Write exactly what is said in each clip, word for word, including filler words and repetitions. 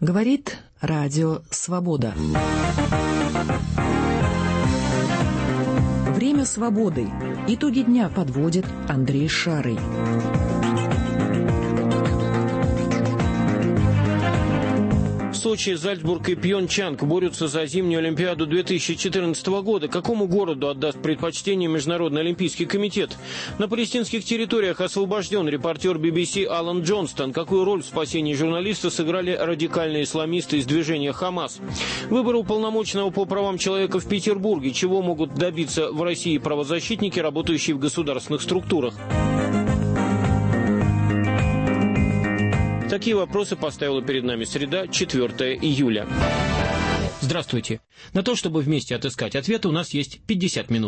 Говорит Радио Свобода. Время свободы. Итоги дня подводит Андрей Шарый. Сочи, Зальцбург и Пьончанг борются за зимнюю Олимпиаду две тысячи четырнадцатого года. Какому городу отдаст предпочтение Международный олимпийский комитет? На палестинских территориях освобожден репортер би би си Алан Джонстон. Какую роль в спасении журналиста сыграли радикальные исламисты из движения «Хамас»? Выбор уполномоченного по правам человека в Петербурге. Чего могут добиться в России правозащитники, работающие в государственных структурах? Такие вопросы поставила перед нами среда, четвёртого июля. Здравствуйте. На то, чтобы вместе отыскать ответы, у нас есть пятьдесят минут.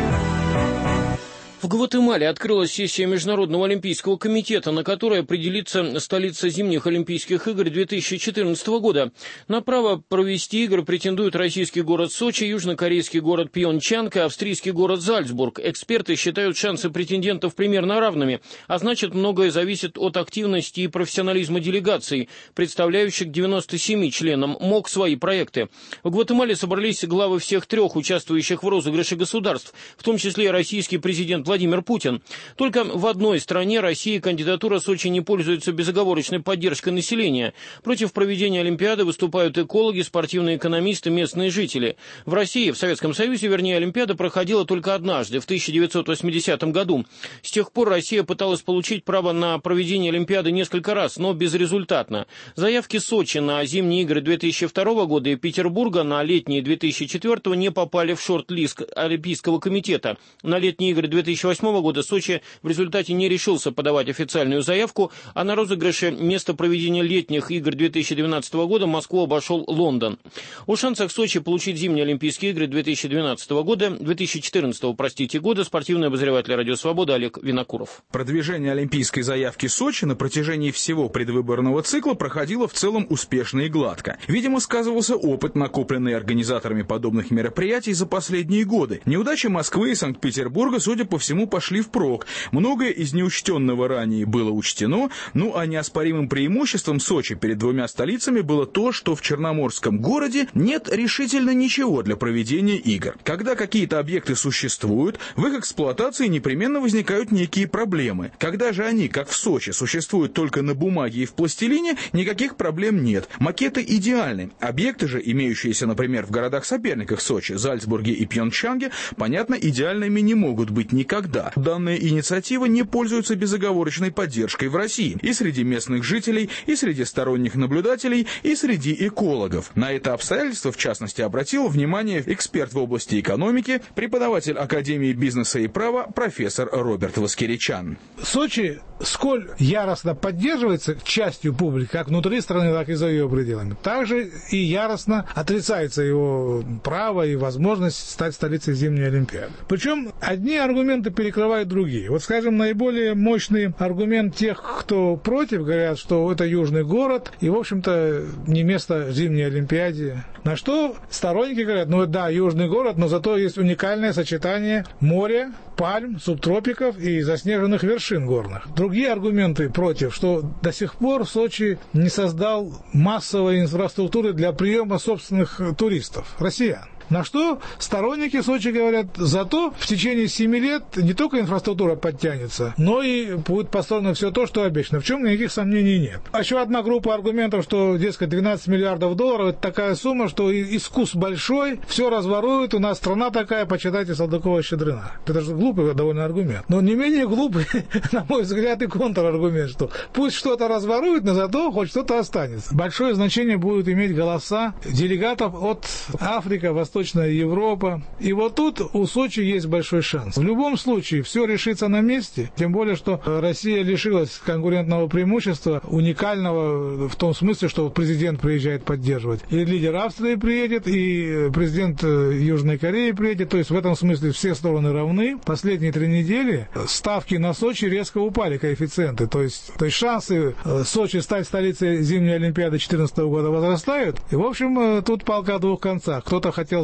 В Гватемале открылась сессия Международного олимпийского комитета, на которой определится столица зимних Олимпийских игр две тысячи четырнадцатого года. На право провести игры претендуют российский город Сочи, южнокорейский город Пьончанг и австрийский город Зальцбург. Эксперты считают шансы претендентов примерно равными, а значит, многое зависит от активности и профессионализма делегаций, представляющих девяносто семь членам МОК свои проекты. В Гватемале собрались главы всех трех участвующих в розыгрыше государств, в том числе и российский президент Владимир Путин. Только в одной стране, России, кандидатура Сочи не пользуется безоговорочной поддержкой населения. Против проведения Олимпиады выступают экологи, спортивные экономисты, местные жители. В России, в Советском Союзе, вернее, Олимпиада проходила только однажды, в тысяча девятьсот восьмидесятом году. С тех пор Россия пыталась получить право на проведение Олимпиады несколько раз, но безрезультатно. Заявки Сочи на зимние игры две тысячи второго года и Петербурга на летние две тысячи четвёртого не попали в шорт-лист Олимпийского комитета. На летние игры две тысячи восьмого года Сочи в результате не решился подавать официальную заявку, а на розыгрыше место проведения летних игр две тысячи двенадцатого года Москву обошел Лондон. О шансах Сочи получить зимние Олимпийские игры две тысячи двенадцатого года, две тысячи четырнадцатого, простите, года, спортивный обозреватель Радио Свобода Олег Винокуров. Продвижение олимпийской заявки Сочи на протяжении всего предвыборного цикла проходило в целом успешно и гладко. Видимо, сказывался опыт, накопленный организаторами подобных мероприятий за последние годы. Неудачи Москвы и Санкт-Петербурга, судя по всему, пошли впрок. Многое из неучтенного ранее было учтено, ну а неоспоримым преимуществом Сочи перед двумя столицами было то, что в Черноморском городе нет решительно ничего для проведения игр. Когда какие-то объекты существуют, в их эксплуатации непременно возникают некие проблемы. Когда же они, как в Сочи, существуют только на бумаге и в пластилине, никаких проблем нет. Макеты идеальны. Объекты же, имеющиеся, например, в городах-соперниках Сочи, Зальцбурге и Пьончанге, понятно, идеальными не могут быть никогда. Данная инициатива не пользуется безоговорочной поддержкой в России и среди местных жителей, и среди сторонних наблюдателей, и среди экологов. На это обстоятельство, в частности, обратил внимание эксперт в области экономики, преподаватель Академии бизнеса и права профессор Роберт Воскеричан. Сочи сколь яростно поддерживается частью публики, как внутри страны, так и за ее пределами, также и яростно отрицается его право и возможность стать столицей зимней Олимпиады. Причем одни аргументы перекрывают другие. Вот, скажем, наиболее мощный аргумент тех, кто против, говорят, что это южный город и, в общем-то, не место зимней Олимпиаде. На что сторонники говорят, ну да, южный город, но зато есть уникальное сочетание моря, пальм, субтропиков и заснеженных вершин горных. Другие аргументы против, что до сих пор Сочи не создал массовой инфраструктуры для приема собственных туристов, россиян. На что сторонники Сочи говорят, зато в течение семи лет не только инфраструктура подтянется, но и будет построено все то, что обещано. В чем никаких сомнений нет. А еще одна группа аргументов, что, дескать, двенадцать миллиардов долларов – это такая сумма, что искус большой, все разворует, у нас страна такая, почитайте Салтыкова-Щедрина. Это же глупый довольно аргумент. Но не менее глупый, на мой взгляд, и контраргумент, что пусть что-то разворует, но зато хоть что-то останется. Большое значение будут иметь голоса делегатов от Африки, Восточной Европа. И вот тут у Сочи есть большой шанс. В любом случае, все решится на месте, тем более, что Россия лишилась конкурентного преимущества, уникального в том смысле, что президент приезжает поддерживать. И лидер Австрии приедет, и президент Южной Кореи приедет, то есть в этом смысле все стороны равны. Последние три недели ставки на Сочи резко упали, коэффициенты, то есть, то есть шансы Сочи стать столицей зимней Олимпиады две тысячи четырнадцатого года возрастают. И, в общем, тут палка о двух концах. Кто-то хотел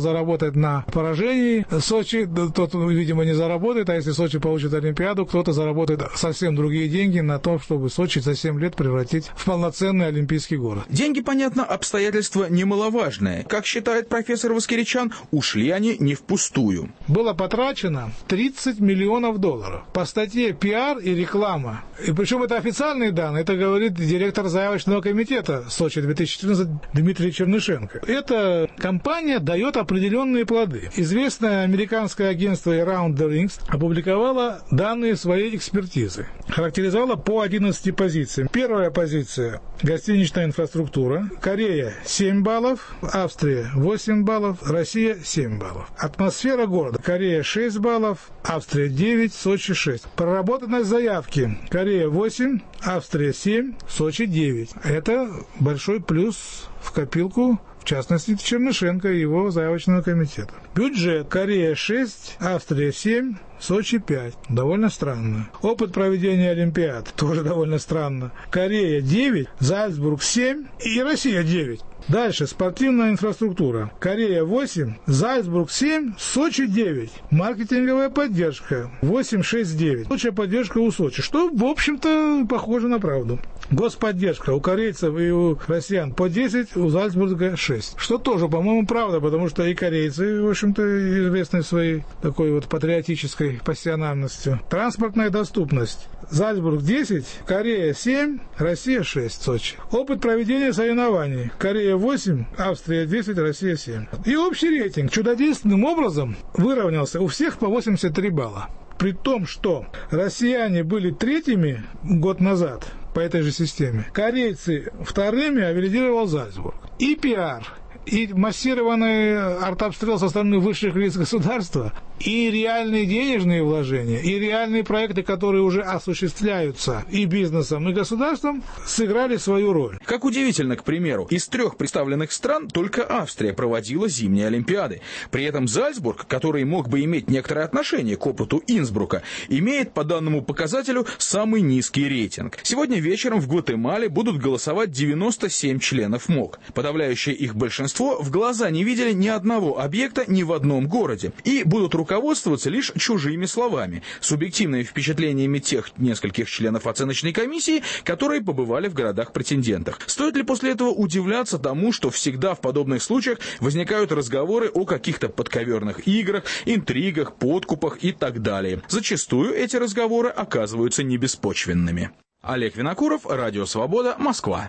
заработать на поражении Сочи, тот, видимо, не заработает, а если Сочи получит Олимпиаду, кто-то заработает совсем другие деньги на то, чтобы Сочи за семь лет превратить в полноценный олимпийский город. Деньги, понятно, обстоятельства немаловажные. Как считает профессор Воскеричан, ушли они не впустую. Было потрачено тридцать миллионов долларов по статье «Пиар и реклама». И причем это официальные данные, это говорит директор заявочного комитета Сочи две тысячи четырнадцать Дмитрий Чернышенко. Эта компания дает определенные плоды. Известное американское агентство Around the Rings опубликовало данные своей экспертизы. Характеризовало по одиннадцати позициям. Первая позиция – гостиничная инфраструктура. Корея – семь баллов, Австрия – восемь баллов, Россия – семь баллов. Атмосфера города. Корея – шесть баллов, Австрия – девять, Сочи – шесть. Проработанность заявки. Корея – восемь, Австрия – семь, Сочи – девять. Это большой плюс в копилку, в частности, Чернышенко и его заявочного комитета. Бюджет. Корея шесть, Австрия семь, Сочи пять. Довольно странно. Опыт проведения Олимпиад. Тоже довольно странно. Корея девять, Зальцбург семь и Россия девять. Дальше. Спортивная инфраструктура. Корея восемь, Зальцбург семь, Сочи девять. Маркетинговая поддержка восемь, шесть, девять. Лучшая поддержка у Сочи, что, в общем-то, похоже на правду. Господдержка у корейцев и у россиян по десять, у Зальцбурга шесть. Что тоже, по-моему, правда, потому что и корейцы, в общем-то, известны своей такой вот патриотической пассионарностью. Транспортная доступность. Зальцбург десять, Корея семь, Россия шесть, Сочи. Опыт проведения соревнований. Корея восемь, Австрия десять, Россия семь. И общий рейтинг чудодейственным образом выровнялся у всех по восемьдесят три балла. При том, что россияне были третьими год назад по этой же системе, корейцы вторыми, а лидировал Зальцбург. И пиар, и массированный артобстрел со стороны высших лиц государства, и реальные денежные вложения, и реальные проекты, которые уже осуществляются и бизнесом, и государством, сыграли свою роль. Как удивительно, к примеру, из трех представленных стран только Австрия проводила зимние Олимпиады. При этом Зальцбург, который мог бы иметь некоторое отношение к опыту Инсбрука, имеет по данному показателю самый низкий рейтинг. Сегодня вечером в Гватемале будут голосовать девяносто семь членов МОК. Подавляющее их большинство в глаза не видели ни одного объекта ни в одном городе и будут руководствоваться лишь чужими словами, субъективными впечатлениями тех нескольких членов оценочной комиссии, которые побывали в городах-претендентах. Стоит ли после этого удивляться тому, что всегда в подобных случаях возникают разговоры о каких-то подковерных играх, интригах, подкупах и так далее? Зачастую эти разговоры оказываются небеспочвенными. Олег Винокуров, Радио Свобода, Москва.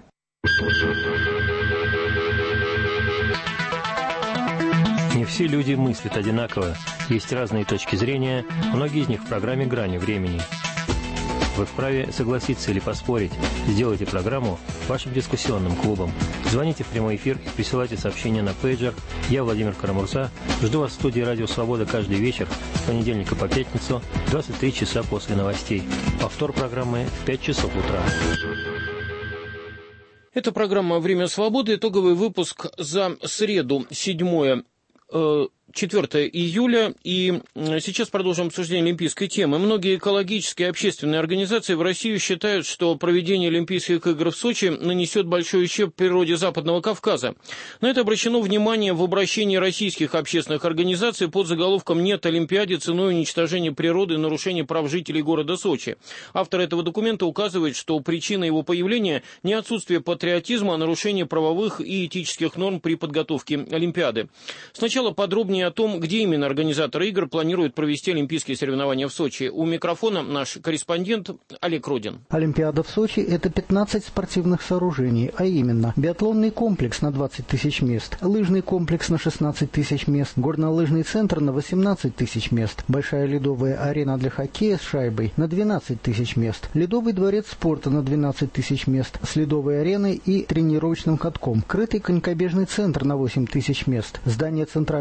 Не все люди мыслят одинаково. Есть разные точки зрения, многие из них в программе «Грани времени». Вы вправе согласиться или поспорить. Сделайте программу вашим дискуссионным клубом. Звоните в прямой эфир и присылайте сообщения на пейджер. Я, Владимир Карамурза, жду вас в студии «Радио Свобода» каждый вечер с понедельника по пятницу в двадцать три часа после новостей. Повтор программы в пять часов утра. Это программа «Время свободы». Итоговый выпуск за среду, седьмое четвёртое июля, и сейчас продолжим обсуждение олимпийской темы. Многие экологические и общественные организации в России считают, что проведение Олимпийских игр в Сочи нанесет большой ущерб природе Западного Кавказа. На это обращено внимание в обращении российских общественных организаций под заголовком «Нет Олимпиаде ценой уничтожения природы и нарушения прав жителей города Сочи». Автор этого документа указывает, что причина его появления не отсутствие патриотизма, а нарушение правовых и этических норм при подготовке Олимпиады. Сначала подробнее о том, где именно организаторы игр планируют провести олимпийские соревнования в Сочи. У микрофона наш корреспондент Олег Родин. Олимпиада в Сочи – это пятнадцать спортивных сооружений, а именно биатлонный комплекс на двадцать тысяч мест, лыжный комплекс на шестнадцать тысяч мест, горнолыжный центр на восемнадцать тысяч мест, большая ледовая арена для хоккея с шайбой на двенадцать тысяч мест, ледовый дворец спорта на двенадцать тысяч мест с ледовой ареной и тренировочным катком, крытый конькобежный центр на восемь тысяч мест, здание центрального стадиона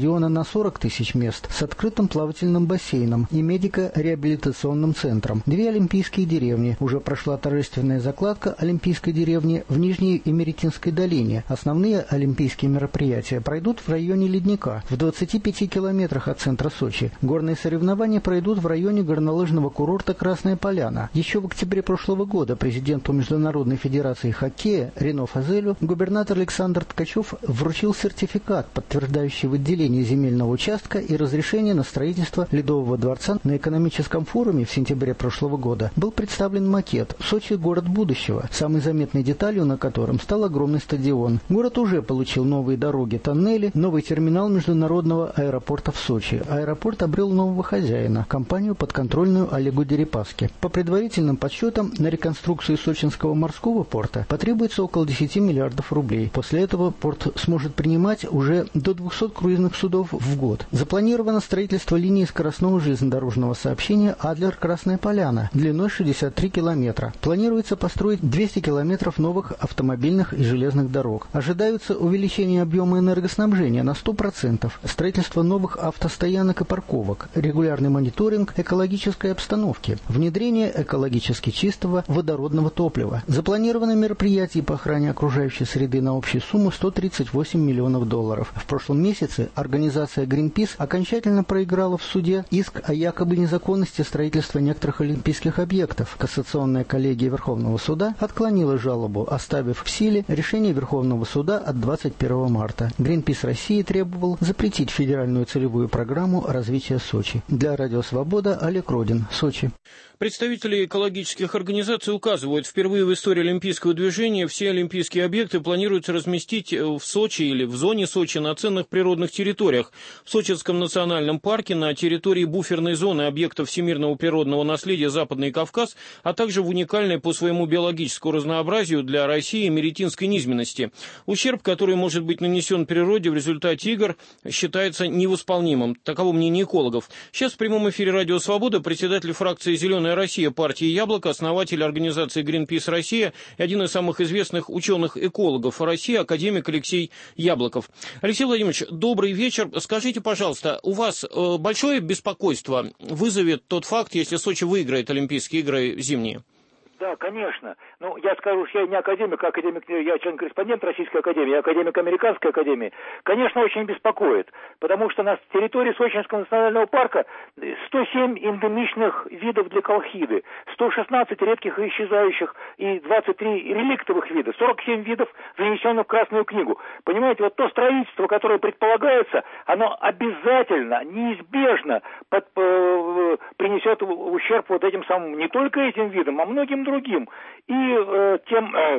стадиона на сорок тысяч мест с открытым плавательным бассейном и медико-реабилитационным центром. Две олимпийские деревни. Уже прошла торжественная закладка олимпийской деревни в Нижней Имеретинской долине. Основные олимпийские мероприятия пройдут в районе Ледника, в двадцати пяти километрах от центра Сочи. Горные соревнования пройдут в районе горнолыжного курорта Красная Поляна. Еще в октябре прошлого года президенту Международной федерации хоккея Рено Фазелю губернатор Александр Ткачев вручил сертификат, подтверждающий выделение земельного участка и разрешение на строительство Ледового дворца. На экономическом форуме в сентябре прошлого года был представлен макет «Сочи – город будущего», самой заметной деталью на котором стал огромный стадион. Город уже получил новые дороги, тоннели, новый терминал международного аэропорта в Сочи. Аэропорт обрел нового хозяина – компанию, подконтрольную Олегу Дерипаске. По предварительным подсчетам, на реконструкцию сочинского морского порта потребуется около десяти миллиардов рублей. После этого порт сможет принимать уже до двухсот круизных судов в год. Запланировано строительство линии скоростного железнодорожного сообщения Адлер-Красная Поляна длиной шестьдесят три километра. Планируется построить двести километров новых автомобильных и железных дорог. Ожидаются увеличение объема энергоснабжения на сто процентов, строительство новых автостоянок и парковок, регулярный мониторинг экологической обстановки, внедрение экологически чистого водородного топлива. Запланировано мероприятие по охране окружающей среды на общую сумму сто тридцать восемь миллионов долларов. В прошлом месяце организация Greenpeace окончательно проиграла в суде иск о якобы незаконности строительства некоторых олимпийских объектов. Кассационная коллегия Верховного суда отклонила жалобу, оставив в силе решение Верховного суда от двадцать первого марта. Greenpeace России требовал запретить федеральную целевую программу развития Сочи. Для Радио Свобода Олег Родин, Сочи. Представители экологических организаций указывают, впервые в истории олимпийского движения все олимпийские объекты планируется разместить в Сочи или в зоне Сочи на ценных природных территориях. В Сочинском национальном парке, на территории буферной зоны объектов всемирного природного наследия Западный Кавказ, а также в уникальной по своему биологическому разнообразию для России Меретинской низменности. Ущерб, который может быть нанесен природе в результате игр, считается невосполнимым. Таково мнение экологов. Сейчас в прямом эфире Радио Свобода председатель фракции «Зеленая Россия» партии «Яблоко», основатель организации Greenpeace Россия и один из самых известных ученых-экологов России, академик Алексей Яблоков. Алексей Владимирович, добрый вечер. Скажите, пожалуйста, у вас большое беспокойство вызовет тот факт, если Сочи выиграет Олимпийские игры зимние? Да, конечно. Ну, я скажу, что я не академик, а академик, я член-корреспондент Российской академии, я академик Американской академии. Конечно, очень беспокоит, потому что на территории Сочинского национального парка сто семь эндемичных видов для колхиды, сто шестнадцать редких и исчезающих и двадцать три реликтовых вида, сорок семь видов занесенных в Красную книгу. Понимаете, вот то строительство, которое предполагается, оно обязательно, неизбежно под, э, принесет ущерб вот этим самым, не только этим видам, а многим другим. И э, тем э,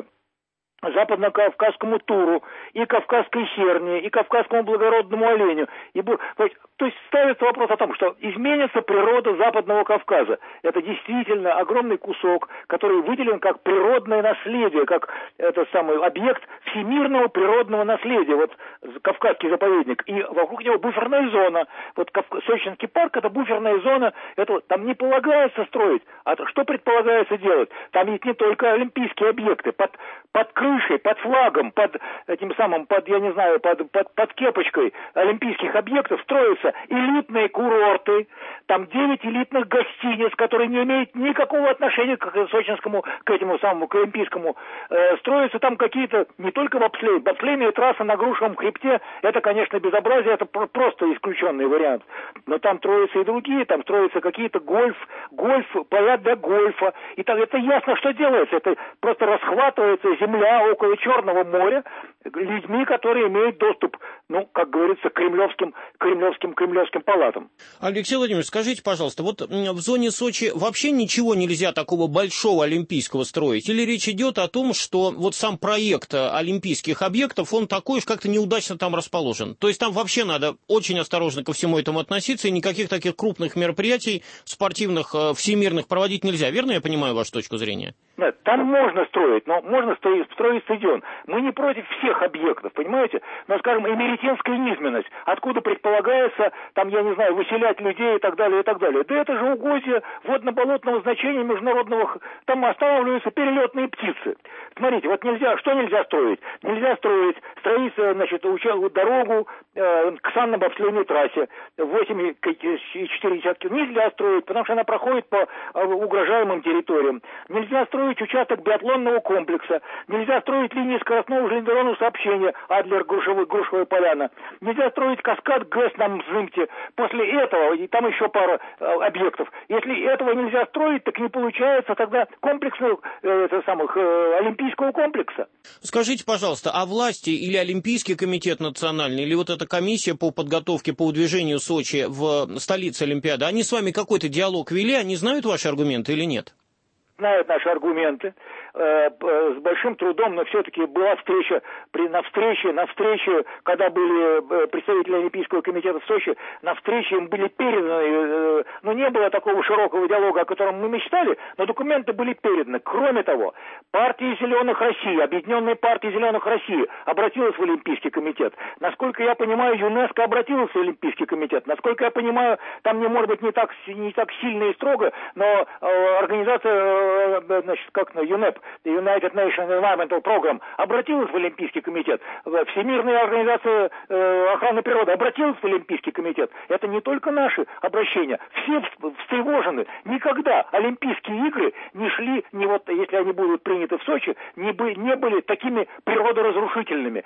западно-кавказскому туру, и кавказской серне, и кавказскому благородному оленю. И, то есть ставится вопрос о том, что изменится природа Западного Кавказа. Это действительно огромный кусок, который выделен как природное наследие, как этот самый объект всемирного природного наследия. Вот Кавказский заповедник. И вокруг него буферная зона. Вот Сочинский парк — это буферная зона. Это, там не полагается строить. А что предполагается делать? Там есть не только олимпийские объекты. Под, под крышей, под флагом, под этим самым, под, я не знаю, под, под, под кепочкой олимпийских объектов строятся элитные курорты, там девять элитных гостиниц, которые не имеют никакого отношения к сочинскому, к этому самому, к олимпийскому. Э, строятся там какие-то, не только бобслей, бобслейные трассы на Грушевом хребте, это, конечно, безобразие, это про- просто исключенный вариант. Но там строятся и другие, там строятся какие-то гольф, гольф, поля для гольфа. И там это ясно, что делается. Это просто расхватывается земля около Черного моря людьми, которые имеют доступ, ну, как говорится, к кремлевским, кремлевским, кремлевским палатам. Алексей Владимирович, скажите, пожалуйста, вот в зоне Сочи вообще ничего нельзя такого большого олимпийского строить? Или речь идет о том, что вот сам проект олимпийских объектов, он такой уж как-то неудачно там расположен? То есть там вообще надо очень осторожно ко всему этому относиться, и никаких таких крупных мероприятий спортивных, всемирных проводить нельзя. Верно я понимаю вашу точку зрения? Нет, там можно строить, но можно строить, строить стадион. Мы не против всех всех объектов, понимаете? Но, скажем, эмеретинская низменность, откуда предполагается, там, я не знаю, выселять людей и так далее, и так далее. Да это же угодья водно-болотного значения международного, там останавливаются перелетные птицы. Смотрите, вот нельзя, что нельзя строить? Нельзя строить, строить, значит, дорогу э, к санно-бобслейной трассе восемь и четыре десятых нельзя строить, потому что она проходит по э, угрожаемым территориям. Нельзя строить участок биатлонного комплекса, нельзя строить линии скоростного железнодорожного сообщения Адлер-Грушевая Поляна, нельзя строить каскад ГЭС на Мзымте. После этого, и там еще пара э, объектов, если этого нельзя строить, так не получается тогда комплексного э, это самых, э, олимпийского комплекса. Скажите, пожалуйста, а власти или Олимпийский комитет национальный, или вот эта комиссия по подготовке, по выдвижению Сочи в столице Олимпиады, они с вами какой-то диалог вели, они знают ваши аргументы или нет? Знают наши аргументы. С большим трудом, но все-таки была встреча, при, на встрече, на встрече, когда были представители Олимпийского комитета в Сочи, на встрече им были переданы, ну не было такого широкого диалога, о котором мы мечтали, но документы были переданы. Кроме того, партия Зеленых России, Объединенная партия Зеленых России обратилась в Олимпийский комитет. Насколько я понимаю, ЮНЕСКО обратилась в Олимпийский комитет. Насколько я понимаю, там не может быть не так, не так сильно и строго, но э, организация, э, значит, как на ЮНЕП, United Nations Environmental Program, обратилась в Олимпийский комитет. Всемирная организация э, охраны природы обратилась в Олимпийский комитет. Это не только наши обращения. Все встревожены. Никогда Олимпийские игры не шли, не вот, если они будут приняты в Сочи, не, бы, не были такими природоразрушительными.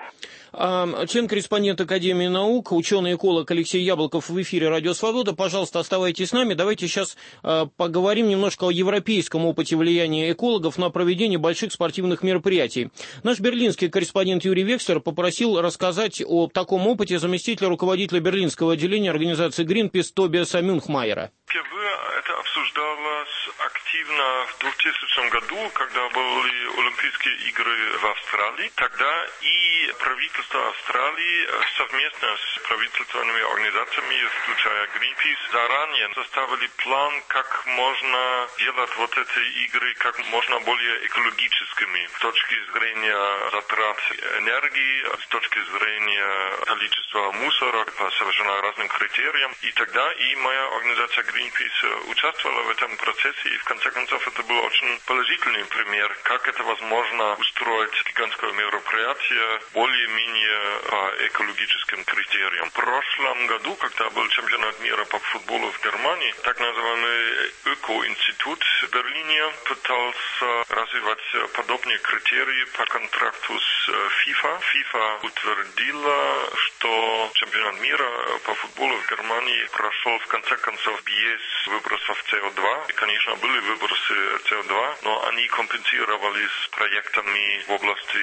А, член-корреспондент Академии наук, ученый-эколог Алексей Яблоков в эфире «Радио Свобода». Пожалуйста, оставайтесь с нами. Давайте сейчас а, поговорим немножко о европейском опыте влияния экологов на проведение больших спортивных мероприятий. Наш берлинский корреспондент Юрий Векслер попросил рассказать о таком опыте заместителя руководителя берлинского отделения организации Greenpeace Тобиаса Мюнхмайера. Впервые это обсуждалось активно в двухтысячном году, когда были Олимпийские игры в Австралии. Тогда и правительство Австралии совместно с правительственными организациями, включая Greenpeace, заранее составили план, как можно делать вот эти игры как можно более экологическими с точки зрения затрат энергии, с точки зрения количества мусора по совершенно разным критериям. И тогда и моя организация Greenpeace участвовала в этом процессе, и в конце концов это был очень положительный пример, как это возможно устроить гигантское мероприятие более-менее по экологическим критериям. В прошлом году, когда был чемпионат мира по футболу в Германии, так называемый Öko-институт в Берлине пытался развивать подобные критерии по контракту с FIFA. FIFA утвердила, что чемпионат мира по футболу в Германии прошел в конце концов без выбросов си о два. И, конечно, были выбросы си о два, но они компенсировались проектами в области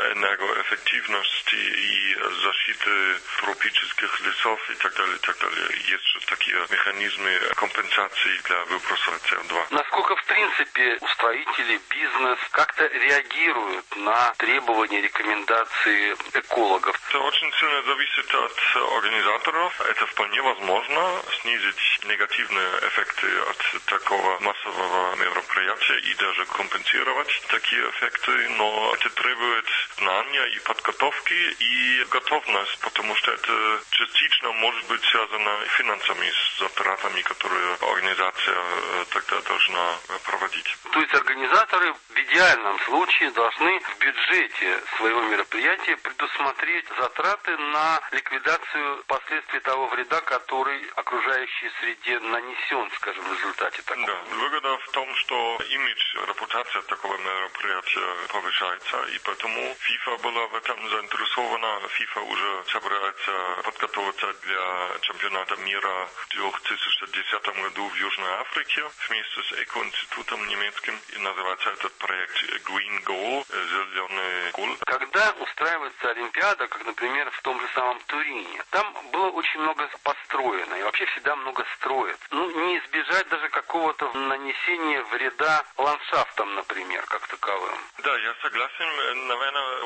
энергоэффективности и защиты тропических лесов и так далее, и так далее. Есть же такие механизмы компенсации для выбросов си о два. Насколько, в принципе, устроители, бизнес как-то реагируют на требования, рекомендации экологов? Это очень сильно зависит от организаторов. Это вполне возможно снизить негативные эффекты от такого массового мероприятия и даже компенсировать такие эффекты, но это требует знания и подготовки и готовность, потому что это частично может быть связано с финансами, с затратами, которые организация тогда должна проводить. То есть организаторы в идеальном случае должны в бюджете своего мероприятия предусмотреть затраты на ликвидацию последствий того вреда, который окружающей среде нанесен, скажем, в результате такого. Да, выгода в том, что имидж, репутация такого мероприятия повышается, и поэтому FIFA была в этом заинтересована. FIFA уже собирается подготовиться для чемпионата мира в две тысячи десятом году в Южной Африке вместе с Эко-институтом немецким, и называется этот проект Green Goal, зеленый гол. Когда устраивается Олимпиада, как, например, в том же самом Турине, там было очень много построено, и вообще всегда много строят. Ну, не избежать даже какого-то нанесения вреда ландшафтам, например, как таковым. Да, я согласен. Наверное, вообще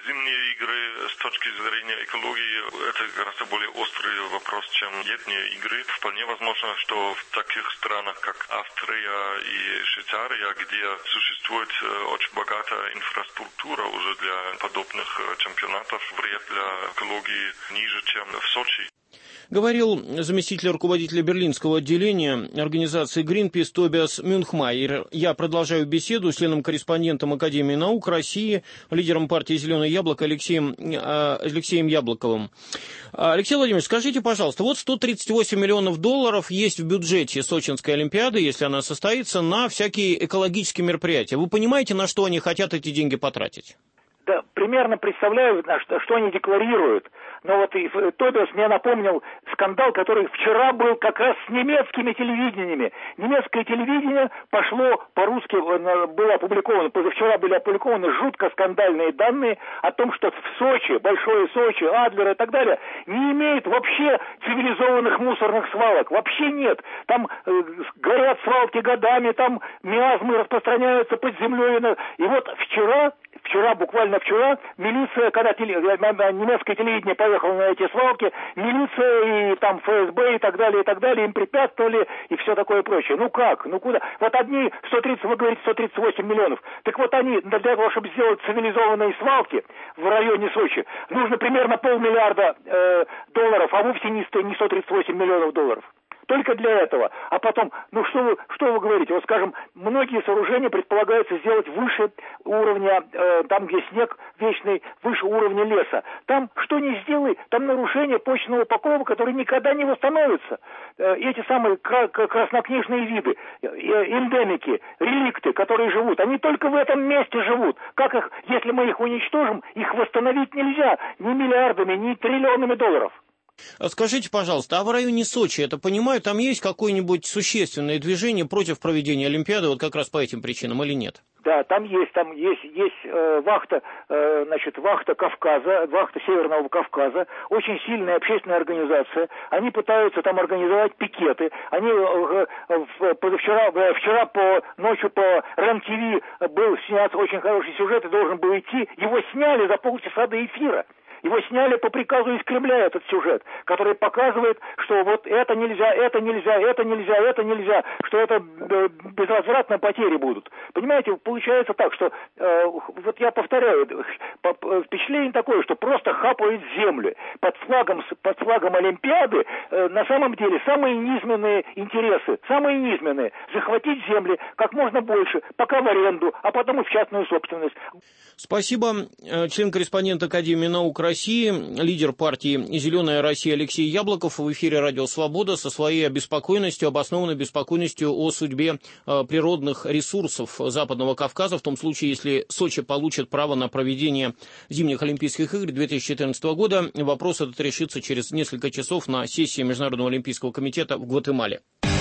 зимние игры с точки зрения экологии это гораздо более острый вопрос, чем летние игры. Вполне возможно, что в таких странах, как Австрия и Швейцария, где существует очень богатая инфраструктура уже для подобных чемпионатов, вред для экологии ниже, чем в Сочи. Говорил заместитель руководителя берлинского отделения организации Greenpeace Тобиас Мюнхмайер. Я продолжаю беседу с членом-корреспондентом Академии наук России, лидером партии «Зеленое яблоко» Алексеем, Алексеем Яблоковым. Алексей Владимирович, скажите, пожалуйста, вот сто тридцать восемь миллионов долларов есть в бюджете Сочинской Олимпиады, если она состоится, на всякие экологические мероприятия. Вы понимаете, на что они хотят эти деньги потратить? Да, примерно представляю, что, что они декларируют. Но вот и Тобиас мне напомнил скандал, который вчера был как раз с немецкими телевидениями. Немецкое телевидение пошло по-русски, было опубликовано, позавчера были опубликованы жутко скандальные данные о том, что в Сочи, Большое Сочи, Адлер и так далее, не имеет вообще цивилизованных мусорных свалок. Вообще нет. Там э, горят свалки годами, там миазмы распространяются под землей. И вот вчера... Вчера, буквально вчера, милиция, когда теле, немецкое телевидение поехало на эти свалки, милиция и там ФСБ и так далее, и так далее, им препятствовали и все такое прочее. Ну как? Ну куда? Вот одни сто тридцать, вы говорите, сто тридцать восемь миллионов. Так вот они, для того, чтобы сделать цивилизованные свалки в районе Сочи, нужно примерно полмиллиарда э, долларов, а вовсе не сто тридцать восемь миллионов долларов. Только для этого. А потом, ну что вы, что вы говорите? Вот, скажем, многие сооружения предполагается сделать выше уровня, э, там, где снег вечный, выше уровня леса. Там, что ни сделай, там нарушение почвенного покрова, который никогда не восстановится. Э, эти самые кра- краснокнижные виды, э, эндемики, реликты, которые живут, они только в этом месте живут. Как их, если мы их уничтожим, их восстановить нельзя ни миллиардами, ни триллионами долларов. Скажите, пожалуйста, а в районе Сочи, это понимаю, там есть какое-нибудь существенное движение против проведения Олимпиады, вот как раз по этим причинам, или нет? Да, там есть, там есть, есть э, вахта, э, значит, вахта Кавказа, вахта Северного Кавказа, очень сильная общественная организация. Они пытаются там организовать пикеты. Они э, э, позавчера, э, вчера по ночью по РЕН-ТВ был снят очень хороший сюжет и должен был идти. Его сняли за полчаса до эфира. Его сняли по приказу из Кремля, этот сюжет, который показывает, что вот это нельзя, это нельзя, это нельзя, это нельзя, что это безвозвратно потери будут. Понимаете, получается так, что, э, вот я повторяю, впечатление такое, что просто хапают землю. Под флагом, под флагом Олимпиады э, на самом деле самые низменные интересы, самые низменные, захватить земли как можно больше, пока в аренду, а потом и в частную собственность. Спасибо. Член-корреспондент Академии наук России, лидер партии «Зеленая Россия» Алексей Яблоков в эфире «Радио Свобода» со своей обеспокоенностью, обоснованной беспокойностью о судьбе природных ресурсов Западного Кавказа, в том случае, если Сочи получит право на проведение зимних Олимпийских игр две тысячи четырнадцатого года. Вопрос этот решится через несколько часов на сессии Международного Олимпийского комитета в Гватемале.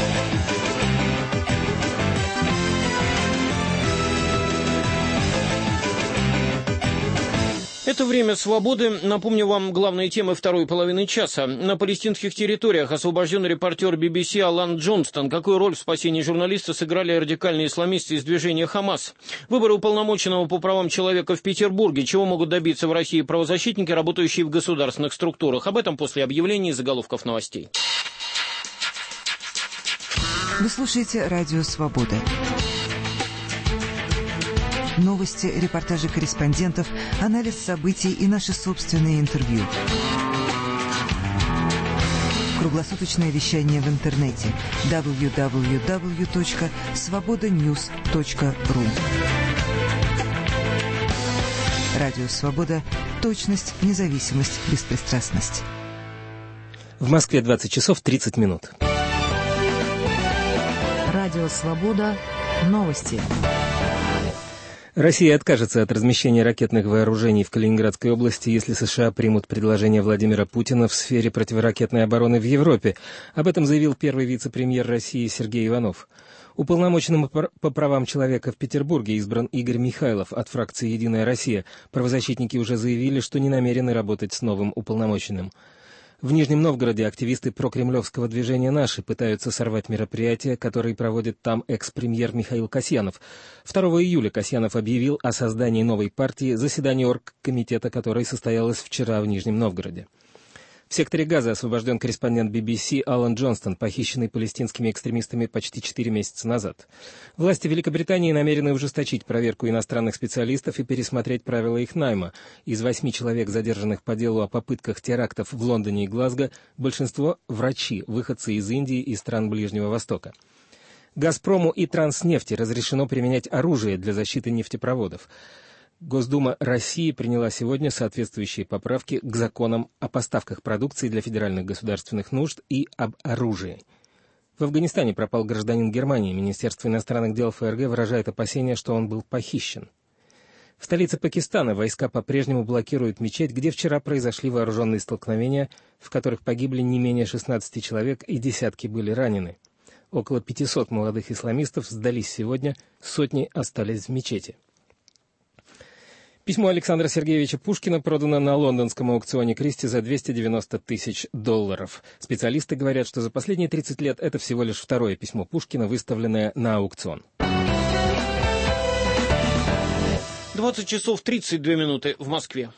Это время свободы. Напомню вам главные темы второй половины часа. На палестинских территориях освобожден репортер би би си Алан Джонстон. Какую роль в спасении журналиста сыграли радикальные исламисты из движения «Хамас»? Выборы уполномоченного по правам человека в Петербурге. Чего могут добиться в России правозащитники, работающие в государственных структурах? Об этом после объявлений и заголовков новостей. Вы слушаете «Радио Свобода». Новости, репортажи корреспондентов, анализ событий и наши собственные интервью. Круглосуточное вещание в интернете дабл ю дабл ю дабл ю точка свобода ньюс точка ру. Радио Свобода. Точность, независимость, беспристрастность. В Москве двадцать часов тридцать минут. Радио Свобода. Новости. Россия откажется от размещения ракетных вооружений в Калининградской области, если США примут предложение Владимира Путина в сфере противоракетной обороны в Европе. Об этом заявил первый вице-премьер России Сергей Иванов. Уполномоченным по правам человека в Петербурге избран Игорь Михайлов от фракции «Единая Россия». Правозащитники уже заявили, что не намерены работать с новым уполномоченным. В Нижнем Новгороде активисты прокремлевского движения «Наши» пытаются сорвать мероприятие, которое проводит там экс-премьер Михаил Касьянов. второго июля Касьянов объявил о создании новой партии, заседание оргкомитета которой состоялось вчера в Нижнем Новгороде. В секторе Газа освобожден корреспондент би би си Алан Джонстон, похищенный палестинскими экстремистами почти четыре месяца назад. Власти Великобритании намерены ужесточить проверку иностранных специалистов и пересмотреть правила их найма. Из восьми человек, задержанных по делу о попытках терактов в Лондоне и Глазго, большинство – врачи, выходцы из Индии и стран Ближнего Востока. «Газпрому» и «Транснефти» разрешено применять оружие для защиты нефтепроводов. Госдума России приняла сегодня соответствующие поправки к законам о поставках продукции для федеральных государственных нужд и об оружии. В Афганистане пропал гражданин Германии. Министерство иностранных дел эф эр гэ выражает опасения, что он был похищен. В столице Пакистана войска по-прежнему блокируют мечеть, где вчера произошли вооруженные столкновения, в которых погибли не менее шестнадцати человек и десятки были ранены. Около пятисот молодых исламистов сдались сегодня, сотни остались в мечети. Письмо Александра Сергеевича Пушкина продано на лондонском аукционе Кристи за двести девяносто тысяч долларов. Специалисты говорят, что за последние тридцать лет это всего лишь второе письмо Пушкина, выставленное на аукцион. двадцать часов тридцать две минуты в Москве.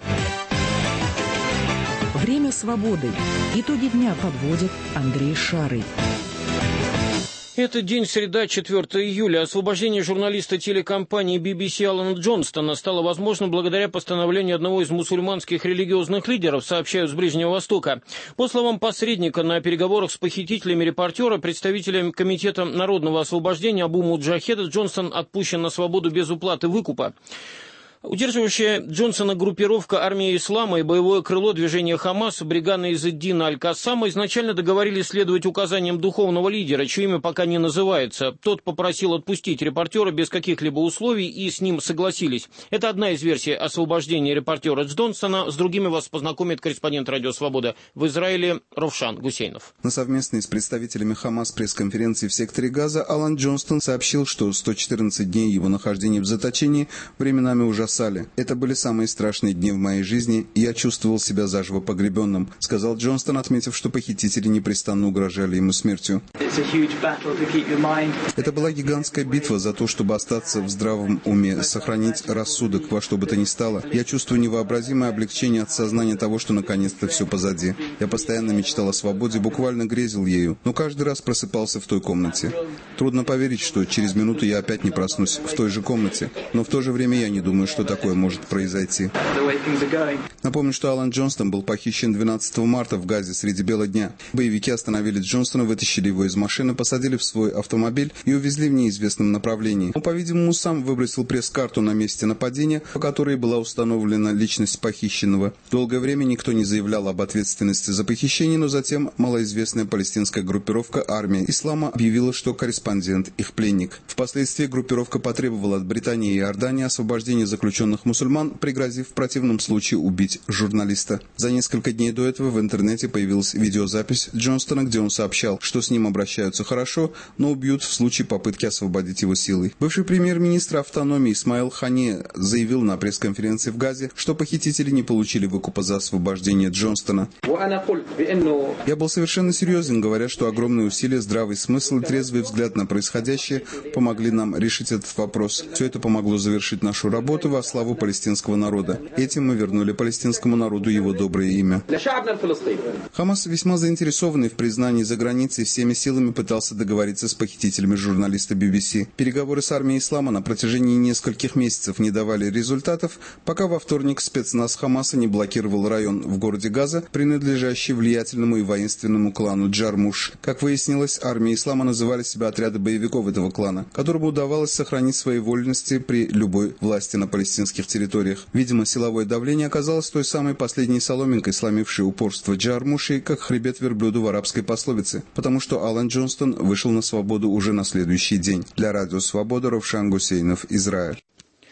Время свободы. Итоги дня подводит Андрей Шарый. Это день среда, четвёртого июля. Освобождение журналиста телекомпании би би си Алана Джонстона стало возможным благодаря постановлению одного из мусульманских религиозных лидеров, сообщают с Ближнего Востока. По словам посредника, на переговорах с похитителями репортера, представителем Комитета народного освобождения Абу Муджахеда, Джонстон отпущен на свободу без уплаты выкупа. Удерживающая Джонсона группировка армии ислама и боевое крыло движения Хамас, бригада Иззеддина Аль-Кассама, изначально договорились следовать указаниям духовного лидера, чье имя пока не называется. Тот попросил отпустить репортера без каких-либо условий, и с ним согласились. Это одна из версий освобождения репортера Джонсона. С другими вас познакомит корреспондент «Радио Свобода» в Израиле Ровшан Гусейнов. На совместной с представителями Хамас пресс-конференции в секторе Газа Алан Джонстон сообщил, что сто четырнадцать дней его нахождения в заточении временами ужасали. Это были самые страшные дни в моей жизни, и я чувствовал себя заживо погребенным, сказал Джонстон, отметив, что похитители непрестанно угрожали ему смертью. Это была гигантская битва за то, чтобы остаться в здравом уме, сохранить рассудок во что бы то ни стало. Я чувствую невообразимое облегчение от сознания того, что наконец-то все позади. Я постоянно мечтал о свободе, буквально грезил ею, но каждый раз просыпался в той комнате. Трудно поверить, что через минуту я опять не проснусь в той же комнате, но в то же время я не думаю, что такое может произойти. Напомню, что Алан Джонстон был похищен двенадцатого марта в Газе среди бела дня. Боевики остановили Джонстона, вытащили его из машины, посадили в свой автомобиль и увезли в неизвестном направлении. Он, по-видимому, сам выбросил пресс-карту на месте нападения, по которой была установлена личность похищенного. Долгое время никто не заявлял об ответственности за похищение, но затем малоизвестная палестинская группировка «Армия Ислама» объявила, что корреспондент их пленник. Впоследствии группировка потребовала от Британии и Иордании освобождения заключенных мусульман, пригрозив в противном случае убить журналиста. За несколько дней до этого в интернете появилась видеозапись Джонстона, где он сообщал, что с ним обращаются хорошо, но убьют в случае попытки освободить его силой. Бывший премьер-министр автономии Исмаил Хане заявил на пресс-конференции в Газе, что похитители не получили выкупа за освобождение Джонстона. Я был совершенно серьезен, говоря, что огромные усилия, здравый смысл и трезвый взгляд на происходящее помогли нам решить этот вопрос. Все это помогло завершить нашу работу во славу палестинского народа. Этим мы вернули палестинскому народу его доброе имя. Хамас, весьма заинтересованный в признании за границей, всеми силами пытался договориться с похитителями журналиста би би си. Переговоры с армией ислама на протяжении нескольких месяцев не давали результатов, пока во вторник спецназ Хамаса не блокировал район в городе Газа, принадлежащий влиятельному и воинственному клану Джармуш. Как выяснилось, армией ислама называли себя отряды боевиков этого клана, которому удавалось сохранить свои вольности при любой власти на палестинских территориях. Видимо, силовое давление оказалось той самой последней соломинкой, сломившей упорство Джармуши, как хребет верблюду в арабской пословице, потому что Алан Джонстон вышел на свободу уже на следующий день. Для Радио Свобода Ровшан Гусейнов, Израиль.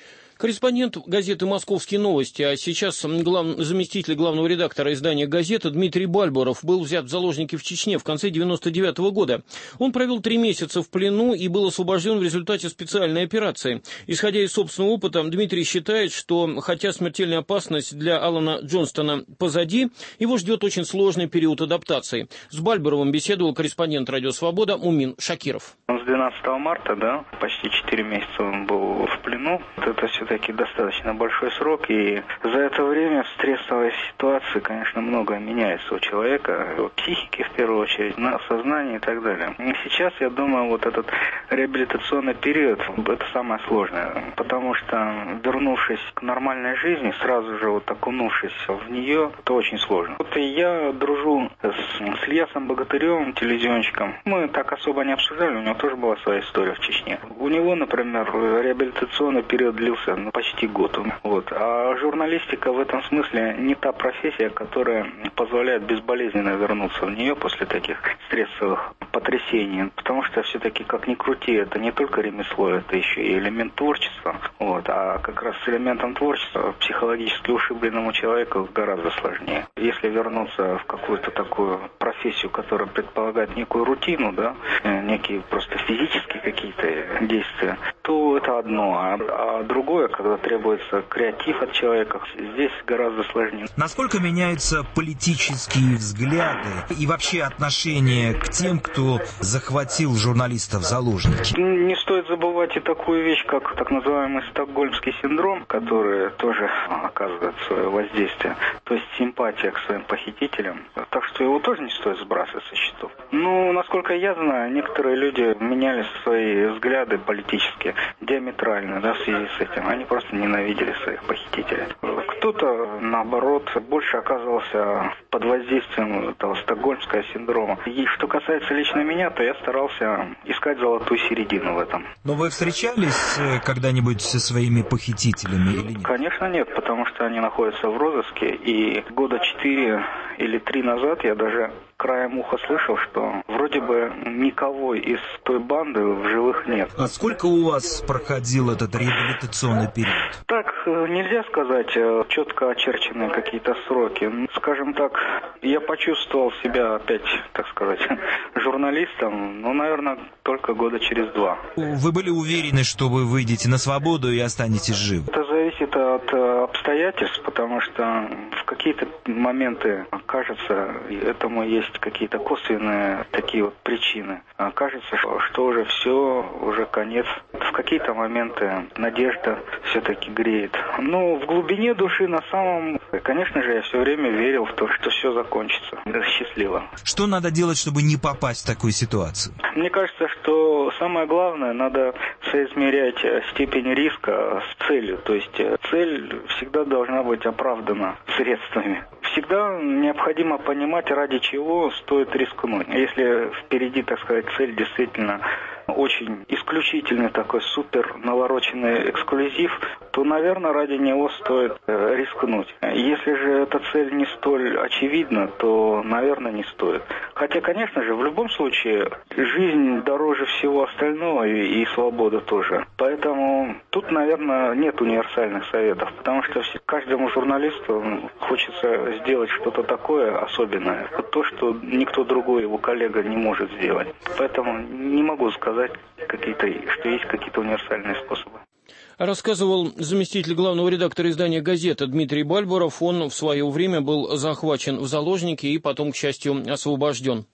Корреспондент газеты «Московские новости», а сейчас глав... заместитель главного редактора издания «Газета» Дмитрий Бальборов был взят в заложники в Чечне в конце девяносто девятого года. Он провел три месяца в плену и был освобожден в результате специальной операции. Исходя из собственного опыта, Дмитрий считает, что хотя смертельная опасность для Алана Джонстона позади, его ждет очень сложный период адаптации. С Бальборовым беседовал корреспондент «Радио Свобода» Мумин Шакиров. С двенадцатого марта, да, почти четыре месяца он был в плену. Это все-таки достаточно большой срок, и за это время в стрессовой ситуации, конечно, многое меняется у человека, его психике в первую очередь, на сознании и так далее. И сейчас, я думаю, вот этот реабилитационный период, это самое сложное, потому что, вернувшись к нормальной жизни, сразу же вот окунувшись в нее, это очень сложно. Вот я дружу с, с Ильясом Богатыревым, телевизионщиком. Мы так особо не обсуждали, у него тоже была своя история в Чечне. У него, например, реабилитационный период длился ну, почти год. Вот. А журналистика в этом смысле не та профессия, которая позволяет безболезненно вернуться в нее после таких стрессовых потрясений. Потому что все-таки, как ни крути, это не только ремесло, это еще и элемент творчества. Вот. А как раз с элементом творчества психологически ушибленному человеку гораздо сложнее. Если вернуться в какую-то такую профессию, которая предполагает некую рутину, да, некие просто физические какие-то действия, то это одно. А, а другое, когда требуется креатив от человека, здесь гораздо сложнее. Насколько меняются политические взгляды и вообще отношение к тем, кто захватил журналистов в заложники? Не стоит забывать и такую вещь, как так называемый стокгольмский синдром, который тоже оказывает свое воздействие, то есть симпатия к своим похитителям. Так что его тоже не стоит сбрасывать со счетов. Ну, насколько я знаю, некоторые люди меняли свои взгляды политические диаметрально, да, в связи с этим. Они просто ненавидели своих похитителей. Кто-то, наоборот, больше оказывался под воздействием этого стокгольмского синдрома. И что касается лично меня, то я старался искать золотую середину в этом. Но вы встречались когда-нибудь со своими похитителями или нет? Конечно нет, потому что они находятся в розыске, и года четыре или три назад я даже краем уха слышал, что вроде бы никого из той банды в живых нет. А сколько у вас проходил этот реабилитационный период? Так, нельзя сказать четко очерченные какие-то сроки. Скажем так, я почувствовал себя опять, так сказать, журналистом, ну, наверное, только года через два. Вы были уверены, что вы выйдете на свободу и останетесь живы? Это зависит от обстоятельств, потому что в какие-то моменты, кажется, этому есть какие-то косвенные такие вот причины. Кажется, что уже все, уже конец. В какие-то моменты надежда все-таки греет. Но в глубине души, на самом, конечно же, я все время верил в то, что все закончится счастливо. Что надо делать, чтобы не попасть в такую ситуацию? Мне кажется, что самое главное, надо соизмерять степень риска с целью. То есть цель всегда должна быть оправдана средствами. Всегда необходимо понимать, ради чего стоит рискнуть. Если впереди, так сказать, цель действительно очень исключительный такой супер навороченный эксклюзив, то, наверное, ради него стоит э, рискнуть. Если же эта цель не столь очевидна, то, наверное, не стоит. Хотя, конечно же, в любом случае, жизнь дороже всего остального и, и свобода тоже. Поэтому тут, наверное, нет универсальных советов, потому что каждому журналисту хочется сделать что-то такое особенное, то, что никто другой, его коллега, не может сделать. Поэтому не могу сказать, какие-то, что есть какие-то универсальные способы. Рассказывал заместитель главного редактора издания «Газета» Дмитрий Бальборов. Он в свое время был захвачен в заложники и потом, к счастью, освобожден.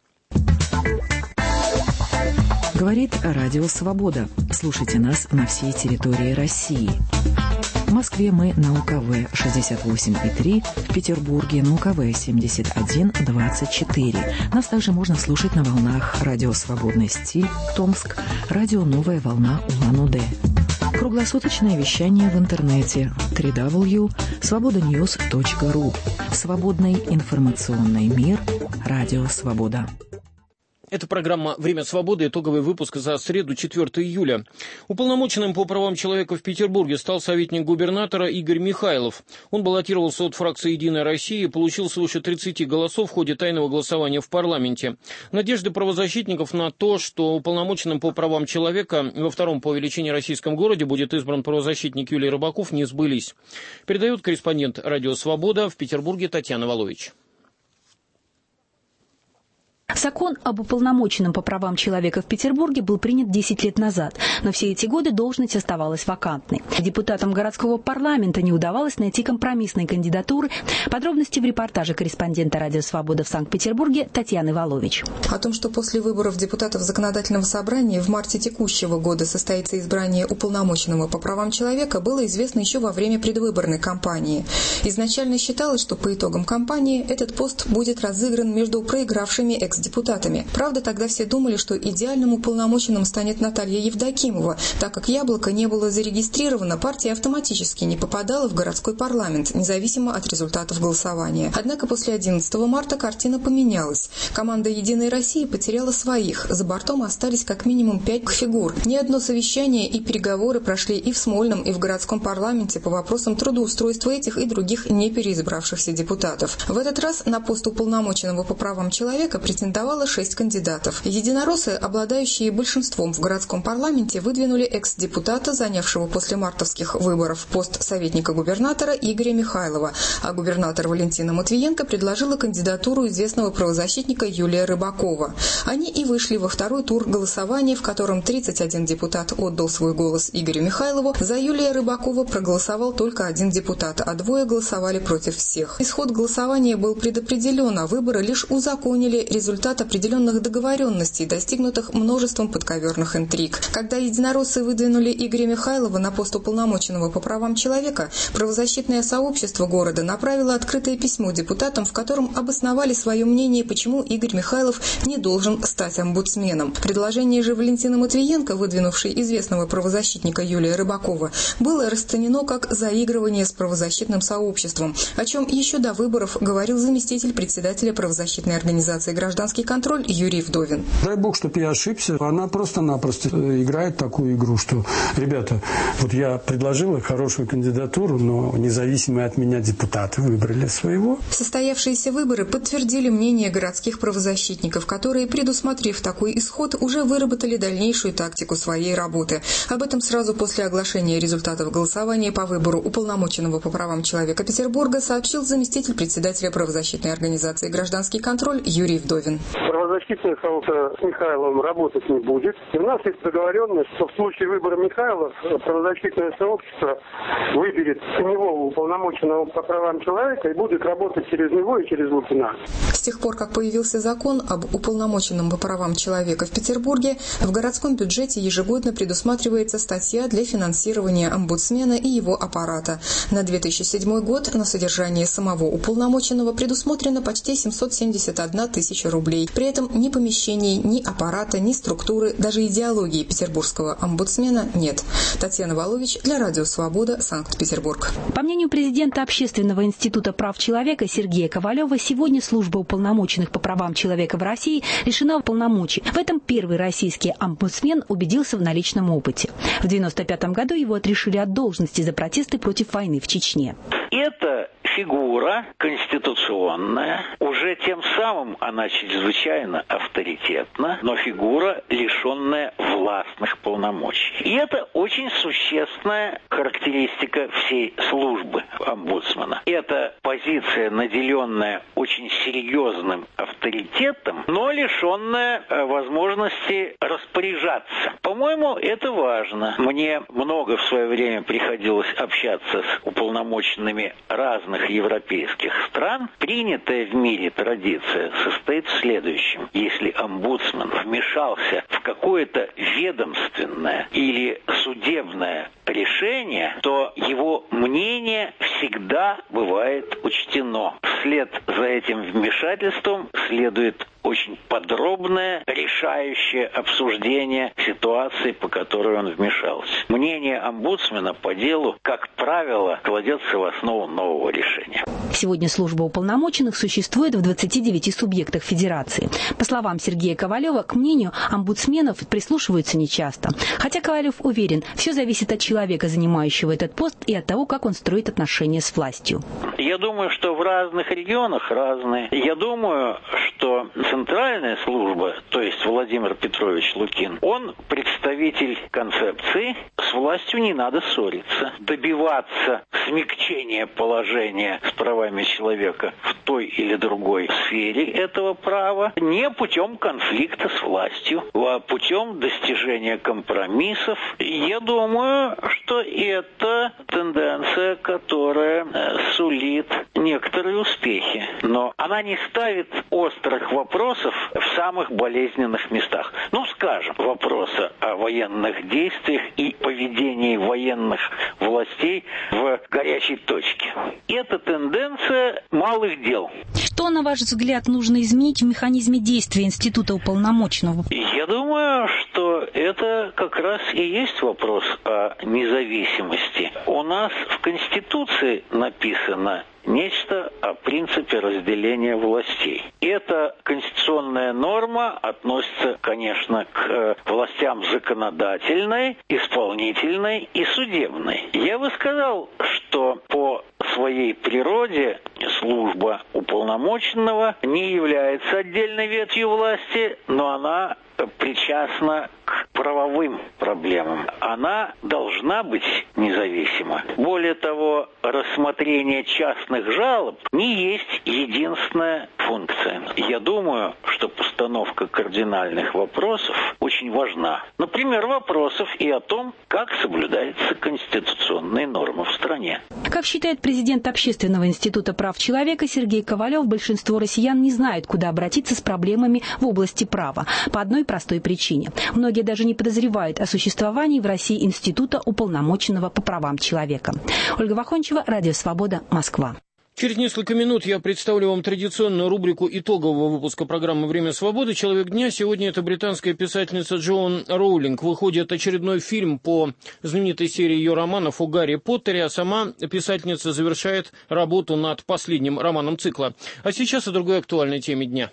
Говорит Радио Свобода. Слушайте нас на всей территории России. В Москве мы на У К В шестьдесят восемь и три, в Петербурге на У К В семьдесят один двадцать четыре. Нас также можно слушать на волнах Радио Свободный стиль, Томск, Радио Новая волна Улан-Удэ. Круглосуточное вещание в интернете дабл ю дабл ю дабл ю точка свобода ньюс точка ру. Свободный информационный мир. Радио Свобода. Это программа «Время свободы», итоговый выпуск за среду, четвёртого июля. Уполномоченным по правам человека в Петербурге стал советник губернатора Игорь Михайлов. Он баллотировался от фракции «Единая Россия» и получил свыше тридцати голосов в ходе тайного голосования в парламенте. Надежды правозащитников на то, что уполномоченным по правам человека во втором по величине российском городе будет избран правозащитник Юлий Рыбаков, не сбылись. Передает корреспондент «Радио Свобода» в Петербурге Татьяна Волович. Закон об уполномоченном по правам человека в Петербурге был принят десять лет назад, но все эти годы должность оставалась вакантной. Депутатам городского парламента не удавалось найти компромиссной кандидатуры. Подробности в репортаже корреспондента «Радио Свобода» в Санкт-Петербурге Татьяны Волович. О том, что после выборов депутатов Законодательного собрания в марте текущего года состоится избрание уполномоченного по правам человека, было известно еще во время предвыборной кампании. Изначально считалось, что по итогам кампании этот пост будет разыгран между проигравшими экс депутатами. Правда, тогда все думали, что идеальным уполномоченным станет Наталья Евдокимова. Так как «Яблоко» не было зарегистрировано, партия автоматически не попадала в городской парламент, независимо от результатов голосования. Однако после одиннадцатого марта картина поменялась. Команда «Единой России» потеряла своих. За бортом остались как минимум пять фигур. Ни одно совещание и переговоры прошли и в Смольном, и в городском парламенте по вопросам трудоустройства этих и других не переизбравшихся депутатов. В этот раз на пост уполномоченного по правам человека претендовали давало шесть кандидатов. Единороссы, обладающие большинством в городском парламенте, выдвинули экс-депутата, занявшего после мартовских выборов пост советника губернатора Игоря Михайлова, а губернатор Валентина Матвиенко предложила кандидатуру известного правозащитника Юлия Рыбакова. Они и вышли во второй тур голосования, в котором тридцать один депутат отдал свой голос Игорю Михайлову. За Юлия Рыбакова проголосовал только один депутат, а двое голосовали против всех. Исход голосования был предопределен, а выборы лишь узаконили результат результат определенных договоренностей, достигнутых множеством подковерных интриг. Когда единороссы выдвинули Игоря Михайлова на пост уполномоченного по правам человека, правозащитное сообщество города направило открытое письмо депутатам, в котором обосновали свое мнение, почему Игорь Михайлов не должен стать омбудсменом. Предложение же Валентина Матвиенко, выдвинувшей известного правозащитника Юлия Рыбакова, было расценено как заигрывание с правозащитным сообществом, о чем еще до выборов говорил заместитель председателя правозащитной организации «Гражданский контроль» Юрий Вдовин. Дай бог, чтобы я ошибся. Она просто-напросто играет такую игру, что, ребята, вот я предложила хорошую кандидатуру, но независимые от меня депутаты выбрали своего. Состоявшиеся выборы подтвердили мнение городских правозащитников, которые, предусмотрев такой исход, уже выработали дальнейшую тактику своей работы. Об этом сразу после оглашения результатов голосования по выбору уполномоченного по правам человека Петербурга сообщил заместитель председателя правозащитной организации «Гражданский контроль» Юрий Вдовин. Правозащитное сообщество с Михайловым работать не будет. И у нас есть договоренность, что в случае выбора Михайлова правозащитное сообщество выберет него уполномоченного по правам человека и будет работать через него и через Лукина. С тех пор, как появился закон об уполномоченном по правам человека в Петербурге, в городском бюджете ежегодно предусматривается статья для финансирования омбудсмена и его аппарата. На две тысячи седьмой год на содержание самого уполномоченного предусмотрено почти семьсот семьдесят одна тысяча рублей. При этом ни помещений, ни аппарата, ни структуры, даже идеологии петербургского омбудсмена нет. Татьяна Волович для Радио Свобода, Санкт-Петербург. По мнению президента Общественного института прав человека Сергея Ковалева, сегодня служба уполномоченных по правам человека в России лишена полномочий. В этом первый российский омбудсмен убедился в наличном опыте. В девяносто пятом году его отрешили от должности за протесты против войны в Чечне. Это фигура конституционная, уже тем самым она чрезвычайно авторитетна, но фигура, лишенная властных полномочий. И это очень существенная характеристика всей службы омбудсмена. Это позиция, наделенная очень серьезным авторитетом, но лишенная возможности распоряжаться. По-моему, это важно. Мне много в свое время приходилось общаться с уполномоченными разных европейских стран. Принятая в мире традиция состоит в следующем. Если омбудсмен вмешался в какое-то ведомственное или судебное решение, то его мнение всегда бывает учтено. Вслед за этим вмешательством следует очень подробное, решающее обсуждение ситуации, по которой он вмешался. Мнение омбудсмена по делу, как правило, кладется в основу нового решения. Сегодня служба уполномоченных существует в двадцати девяти субъектах Федерации. По словам Сергея Ковалева, к мнению омбудсменов прислушиваются нечасто. Хотя Ковалев уверен, все зависит от человека, занимающего этот пост, и от того, как он строит отношения с властью. Я думаю, что в разных регионах разные. Я думаю, что центральная служба, то есть Владимир Петрович Лукин, он представитель концепции, с властью не надо ссориться. Добиваться смягчения положения с правами человека в той или другой сфере этого права не путем конфликта с властью, а путем достижения компромиссов. Я думаю, что это тенденция, которая сулит некоторые успехи. Но она не ставит острых вопросов в самых болезненных местах. Ну, скажем, вопросы о военных действиях и поведении военных властей в горячей точке. Это тенденция малых дел. Что, на ваш взгляд, нужно изменить в механизме действия института уполномоченного? Я думаю, что это как раз и есть вопрос о независимости. У нас в Конституции написано нечто о принципе разделения властей. Эта конституционная норма относится, конечно, к властям законодательной, исполнительной и судебной. Я бы сказал, что по своей природе служба уполномоченного не является отдельной ветвью власти, но она причастна к правовым проблемам. Она должна быть независима. Более того, рассмотрение частных жалоб не есть единственная функция. Я думаю, что постановка кардинальных вопросов очень важна. Например, вопросов и о том, как соблюдаются конституционные нормы в стране. Как считает президент Общественного института прав человека Сергей Ковалев, большинство россиян не знают, куда обратиться с проблемами в области права. По одной простой причине. Многие даже не подозревают о существовании в России института уполномоченного по правам человека. Ольга Вахончева, Радио Свобода, Москва. Через несколько минут я представлю вам традиционную рубрику итогового выпуска программы «Время свободы. Человек дня». Сегодня это британская писательница Джоан Роулинг. Выходит очередной фильм по знаменитой серии ее романов о Гарри Поттере, а сама писательница завершает работу над последним романом цикла. А сейчас о другой актуальной теме дня.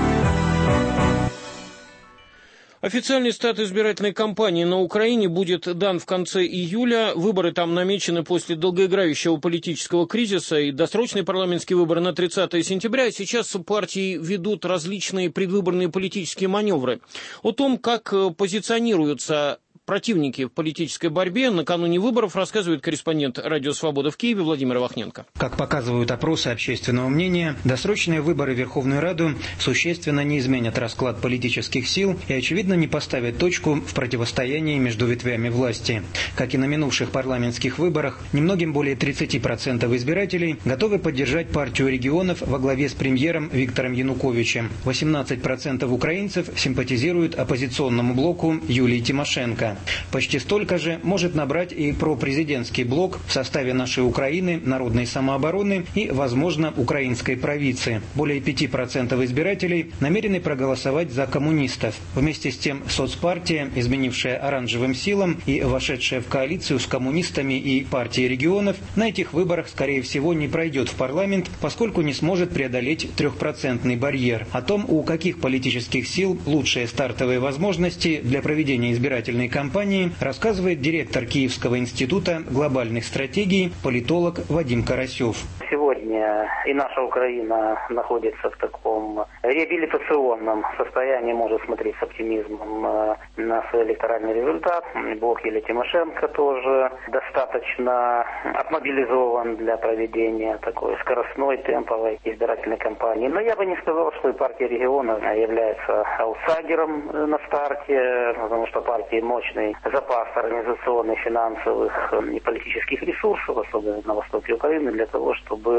Официальный старт избирательной кампании на Украине будет дан в конце июля. Выборы там намечены после долгоиграющего политического кризиса и досрочные парламентские выборы на тридцатое сентября. Сейчас партии ведут различные предвыборные политические маневры. О том, как позиционируются противники в политической борьбе, накануне выборов рассказывает корреспондент «Радио Свобода» в Киеве Владимир Вахненко. Как показывают опросы общественного мнения, досрочные выборы в Верховную Раду существенно не изменят расклад политических сил и, очевидно, не поставят точку в противостоянии между ветвями власти. Как и на минувших парламентских выборах, немногим более тридцати процентов избирателей готовы поддержать партию регионов во главе с премьером Виктором Януковичем. восемнадцать процентов украинцев симпатизируют оппозиционному блоку Юлии Тимошенко. Почти столько же может набрать и пропрезидентский блок в составе «Нашей Украины», «Народной самообороны» и, возможно, «Украинской правицы». Более пяти процентов избирателей намерены проголосовать за коммунистов. Вместе с тем соцпартия, изменившая оранжевым силам и вошедшая в коалицию с коммунистами и партией регионов, на этих выборах, скорее всего, не пройдет в парламент, поскольку не сможет преодолеть трехпроцентный барьер. О том, у каких политических сил лучшие стартовые возможности для проведения избирательной кампании, компании, рассказывает директор Киевского института глобальных стратегий, политолог Вадим Карасев. Сегодня и наша Украина находится в таком реабилитационном состоянии, может смотреть с оптимизмом на свой электоральный результат. Блок Юлии Тимошенко тоже достаточно отмобилизован для проведения такой скоростной, темповой избирательной кампании. Но я бы не сказал, что и партия регионов является аутсайдером на старте, потому что партии мощный запас организационных, финансовых и политических ресурсов, особенно на востоке Украины, для того, чтобы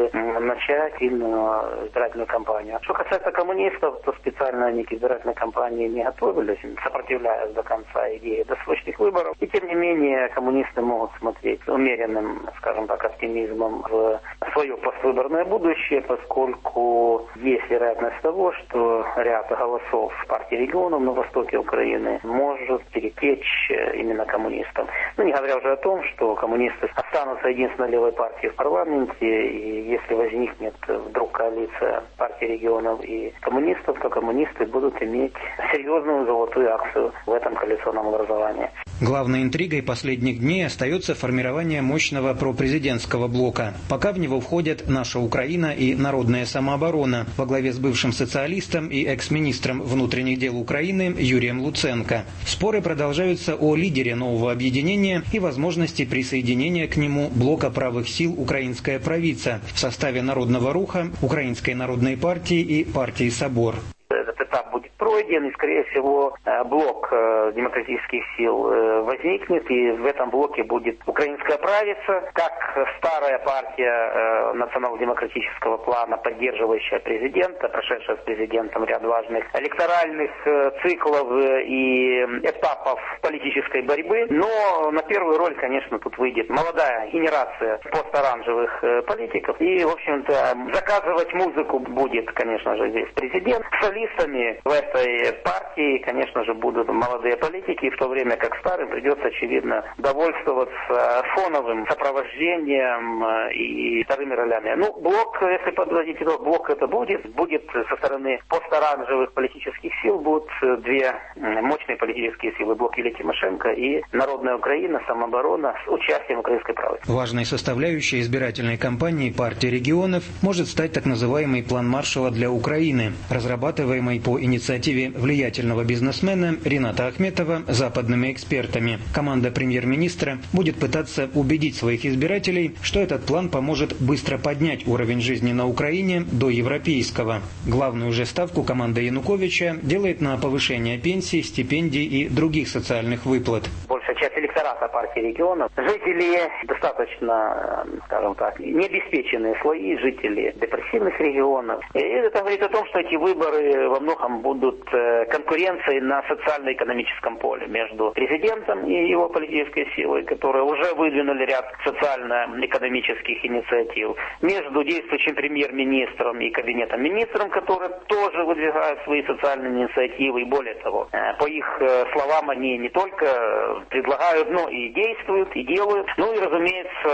чтобы начать сильную избирательную кампанию. Что касается коммунистов, то специально они к избирательной кампании не готовились, сопротивляясь до конца идеи досрочных выборов. И тем не менее коммунисты могут смотреть с умеренным, скажем так, оптимизмом в свое поствыборное будущее, поскольку есть вероятность того, что ряд голосов партии регионов на востоке Украины может перетечь именно коммунистам. Ну, не говоря уже о том, что коммунисты останутся единственной левой партией в парламенте, и если возникнет вдруг коалиция партии регионов и коммунистов, то коммунисты будут иметь серьезную золотую акцию в этом коалиционном образовании. Главной интригой последних дней остается формирование мощного пропрезидентского блока. Пока в него входят «Наша Украина» и «Народная самооборона» во главе с бывшим социалистом и экс-министром внутренних дел Украины Юрием Луценко. Споры продолжаются о лидере нового объединения и возможности присоединения к нему блока правых сил «Украинская правица» в составе Народного руха, Украинской народной партии и партии «Собор». Этот этап будет пройден, и, скорее всего, блок демократических сил возникнет, и в этом блоке будет Украинская правица, как старая партия национал-демократического плана, поддерживающая президента, прошедшая с президентом ряд важных электоральных циклов и этапов политической борьбы. Но на первую роль, конечно, тут выйдет молодая генерация посторанжевых политиков. И, в общем-то, заказывать музыку будет, конечно же, здесь президент. Солистами в этой партии, конечно же, будут молодые политики, в то время как старым придется, очевидно, довольствоваться фоновым сопровождением и вторыми ролями. Ну, блок, если подводить итог, блок это будет. Будет со стороны посторанжевых политических сил будут две мощные политические силы. Блок Юлии Тимошенко и Народная Украина, самооборона с участием Украинской правицы. Важной составляющей избирательной кампании партии регионов может стать так называемый план Маршалла для Украины, разрабатываемый по инициативе влиятельного бизнесмена Рината Ахметова западными экспертами. Команда премьер-министра будет пытаться убедить своих избирателей, что этот план поможет быстро поднять уровень жизни на Украине до европейского. Главную же ставку команда Януковича делает на повышение пенсий, стипендий и других социальных выплат. Большая часть электората партии регионов, жители достаточно, скажем так, необеспеченные слои, жители депрессивных регионов. И это говорит о том, что эти выборы во многом будут конкуренцией на социально-экономическом поле между президентом и его политической силой, которые уже выдвинули ряд социально-экономических инициатив, между действующим премьер-министром и кабинетом министров, которые тоже выдвигают свои социальные инициативы. И более того, по их словам, они не только предлагают, но и действуют, и делают. Ну и, разумеется,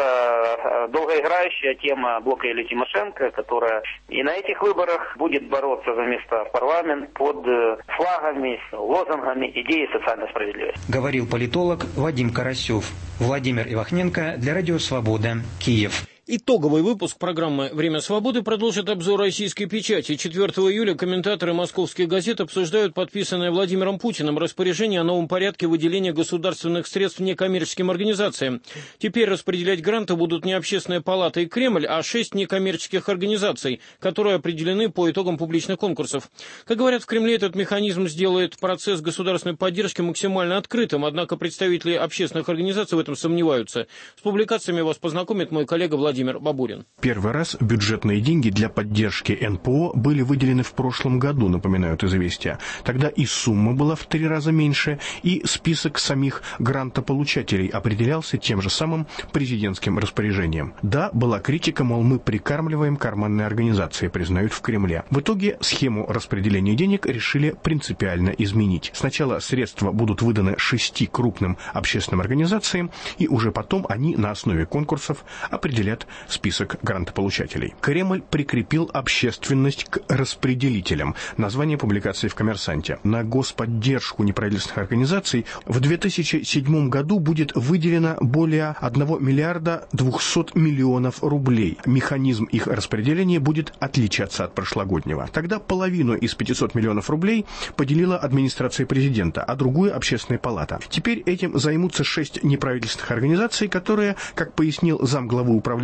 это долгоиграющая тема блока Юлии Тимошенко, которая и на этих выборах будет бороться за места в парламент под флагами, лозунгами идеи социальной справедливости. Говорил политолог Вадим Карасев. Владимир Ивахненко для Радио Свобода, Киев. Итоговый выпуск программы «Время свободы» продолжит обзор российской печати. четвёртого июля комментаторы московских газет обсуждают подписанное Владимиром Путиным распоряжение о новом порядке выделения государственных средств некоммерческим организациям. Теперь распределять гранты будут не Общественная палата и Кремль, а шесть некоммерческих организаций, которые определены по итогам публичных конкурсов. Как говорят в Кремле, этот механизм сделает процесс государственной поддержки максимально открытым, однако представители общественных организаций в этом сомневаются. С публикациями вас познакомит мой коллега Владимир Владимир Бабурин. Первый раз бюджетные деньги для поддержки эн пэ о были выделены в прошлом году, напоминают «Известия». Тогда и сумма была в три раза меньше, и список самих грантополучателей определялся тем же самым президентским распоряжением. Да, была критика, мол, мы прикармливаем карманные организации, признают в Кремле. В итоге схему распределения денег решили принципиально изменить. Сначала средства будут выданы шести крупным общественным организациям, и уже потом они на основе конкурсов определят список грантополучателей. Кремль прикрепил общественность к распределителям. Название публикации в «Коммерсанте». На господдержку неправительственных организаций в две тысячи седьмом году будет выделено более одного миллиарда двухсот миллионов рублей. Механизм их распределения будет отличаться от прошлогоднего. Тогда половину из пятисот миллионов рублей поделила администрация президента, а другую Общественная палата. Теперь этим займутся шесть неправительственных организаций, которые, как пояснил замглавы управления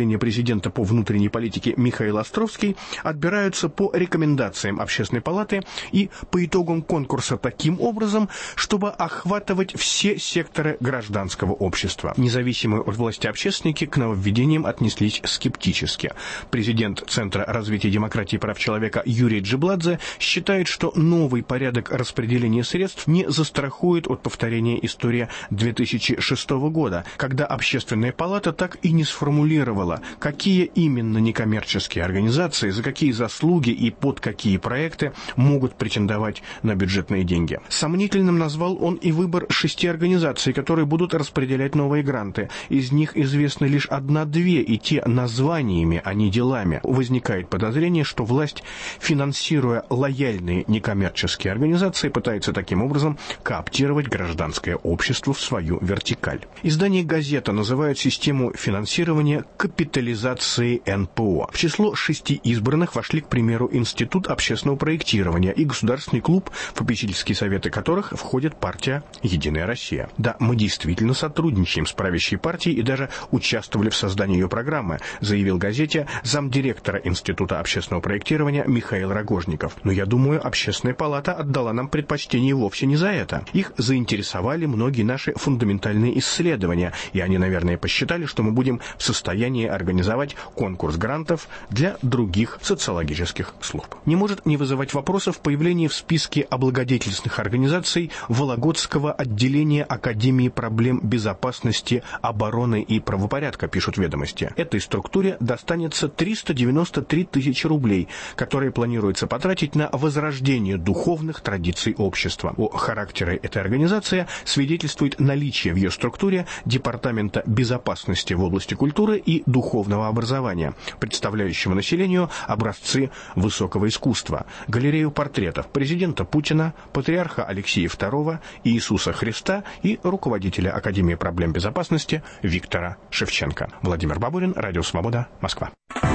управления президента по внутренней политике Михаил Островский отбираются по рекомендациям Общественной палаты и по итогам конкурса таким образом, чтобы охватывать все секторы гражданского общества. Независимые от власти общественники к нововведениям отнеслись скептически. Президент Центра развития демократии и прав человека Юрий Джибладзе считает, что новый порядок распределения средств не застрахует от повторения истории две тысячи шестого года, когда Общественная палата так и не сформулировала, какие именно некоммерческие организации, за какие заслуги и под какие проекты могут претендовать на бюджетные деньги. Сомнительным назвал он и выбор шести организаций, которые будут распределять новые гранты. Из них известны лишь одна-две, и те названиями, а не делами. Возникает подозрение, что власть, финансируя лояльные некоммерческие организации, пытается таким образом кооптировать гражданское общество в свою вертикаль. Издание «Газета» называет систему финансирования капитализацией эн пэ о. В число шести избранных вошли, к примеру, Институт общественного проектирования и Государственный клуб, в попечительские советы которых входит партия «Единая Россия». Да, мы действительно сотрудничаем с правящей партией и даже участвовали в создании ее программы, заявил «Газете» замдиректора Института общественного проектирования Михаил Рогожников. Но я думаю, Общественная палата отдала нам предпочтение вовсе не за это. Их заинтересовали многие наши фундаментальные исследования, и они, наверное, посчитали, что мы будем в состоянии организовать конкурс грантов для других социологических служб. Не может не вызывать вопросов появление в списке облагодетельственных организаций Вологодского отделения Академии проблем безопасности, обороны и правопорядка, пишут «Ведомости». Этой структуре достанется триста девяносто три тысячи рублей, которые планируется потратить на возрождение духовных традиций общества. О характере этой организации свидетельствует наличие в ее структуре Департамента безопасности в области культуры и духовного образования, представляющего населению образцы высокого искусства, галерею портретов президента Путина, патриарха Алексея второго, Иисуса Христа и руководителя Академии проблем безопасности Виктора Шевченко. Владимир Бабурин, Радио Свобода, Москва.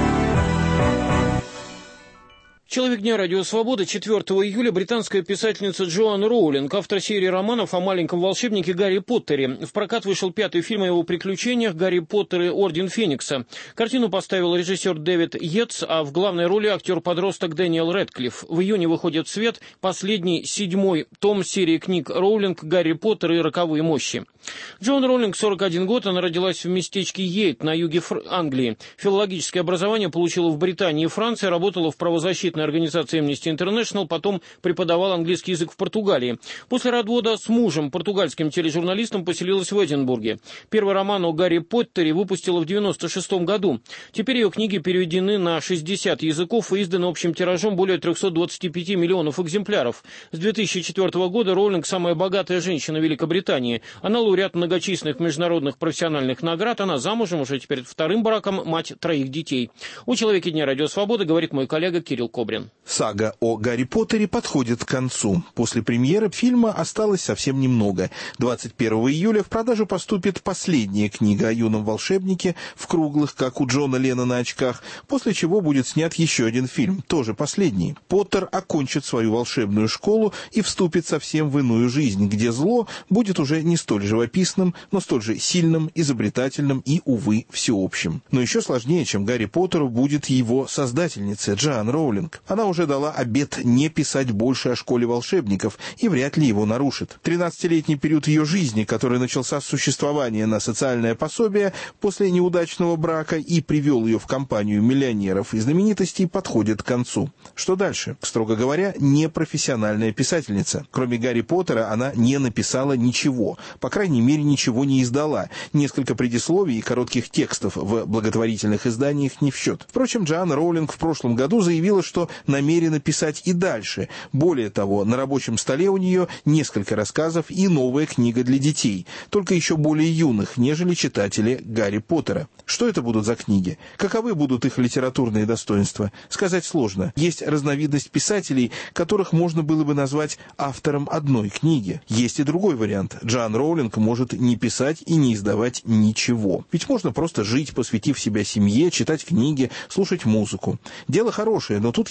Человек дня «Радио Свобода», четвёртого июля, британская писательница Джоан Роулинг, автор серии романов о маленьком волшебнике Гарри Поттере. В прокат вышел пятый фильм о его приключениях «Гарри Поттер и Орден Феникса». Картину поставил режиссер Дэвид Йетс, а в главной роли актер-подросток Дэниел Рэдклифф. В июне выходит в свет последний, седьмой том серии книг Роулинг «Гарри Поттер и роковые мощи». Джоан Роулинг, сорок один год, она родилась в местечке Йейт на юге Фр... Англии. Филологическое образование получила в Британии и Франции, работала в правозащитной организации Amnesty International, потом преподавал английский язык в Португалии. После развода с мужем, португальским тележурналистом, поселилась в Эдинбурге. Первый роман о Гарри Поттере выпустила в девяносто шестом году. Теперь ее книги переведены на шестьдесят языков и изданы общим тиражом более трехсот двадцати пяти миллионов экземпляров. С две тысячи четвёртого года Роулинг самая богатая женщина Великобритании. Она лауреат многочисленных международных профессиональных наград. Она замужем, уже теперь вторым браком, мать троих детей. У «Человеке дня» Радио Свободы говорит мой коллега Кирилл Кобрин. Сага о Гарри Поттере подходит к концу. После премьеры фильма осталось совсем немного. двадцать первого июля в продажу поступит последняя книга о юном волшебнике в круглых, как у Джона Леннона, на очках, после чего будет снят еще один фильм, тоже последний. Поттер окончит свою волшебную школу и вступит совсем в иную жизнь, где зло будет уже не столь живописным, но столь же сильным, изобретательным и, увы, всеобщим. Но еще сложнее, чем Гарри Поттеру, будет его создательница Джоан Роулинг. Она уже дала обет не писать больше о школе волшебников и вряд ли его нарушит. тринадцатилетний период ее жизни, который начался с существования на социальное пособие после неудачного брака и привел ее в компанию миллионеров и знаменитостей, подходит к концу. Что дальше? Строго говоря, не профессиональная писательница. Кроме Гарри Поттера она не написала ничего. По крайней мере, ничего не издала. Несколько предисловий и коротких текстов в благотворительных изданиях не в счет. Впрочем, Джоан Роулинг в прошлом году заявила, что намерена писать и дальше. Более того, на рабочем столе у нее несколько рассказов и новая книга для детей, только еще более юных, нежели читатели Гарри Поттера. Что это будут за книги? Каковы будут их литературные достоинства? Сказать сложно. Есть разновидность писателей, которых можно было бы назвать автором одной книги. Есть и другой вариант. Джоан Роулинг может не писать и не издавать ничего. Ведь можно просто жить, посвятив себя семье, читать книги, слушать музыку. Дело хорошее, но тут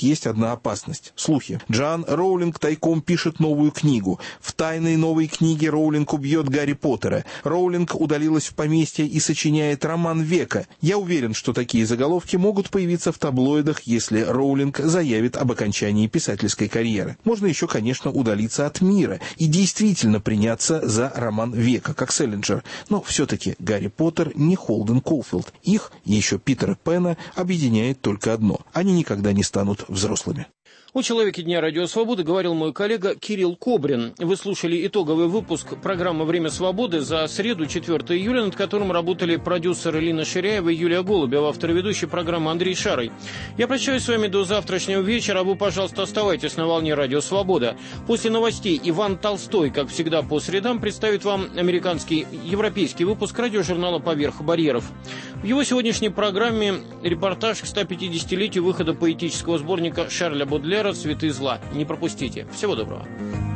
есть одна опасность – слухи. Джоан Роулинг тайком пишет новую книгу. В тайной новой книге Роулинг убьет Гарри Поттера. Роулинг удалилась в поместье и сочиняет роман века. Я уверен, что такие заголовки могут появиться в таблоидах, если Роулинг заявит об окончании писательской карьеры. Можно еще, конечно, удалиться от мира и действительно приняться за роман века, как Селлинджер. Но все-таки Гарри Поттер не Холден Колфилд. Их, еще Питера Пэна, объединяет только одно. Они никогда не станут взрослыми. О «Человеке дня Радио Свободы» говорил мой коллега Кирилл Кобрин. Вы слушали итоговый выпуск программы «Время свободы» за среду, четвёртого июля, над которым работали продюсеры Лина Ширяева и Юлия Голубева, автор и ведущий программы Андрей Шарый. Я прощаюсь с вами до завтрашнего вечера, а вы, пожалуйста, оставайтесь на волне Радио Свобода. После новостей Иван Толстой, как всегда по средам, представит вам американский, европейский выпуск радиожурнала «Поверх барьеров». В его сегодняшней программе репортаж к ста пятидесятилетию выхода поэтического сборника Шарля Бодлера «Цветы зла». Не пропустите. Всего доброго.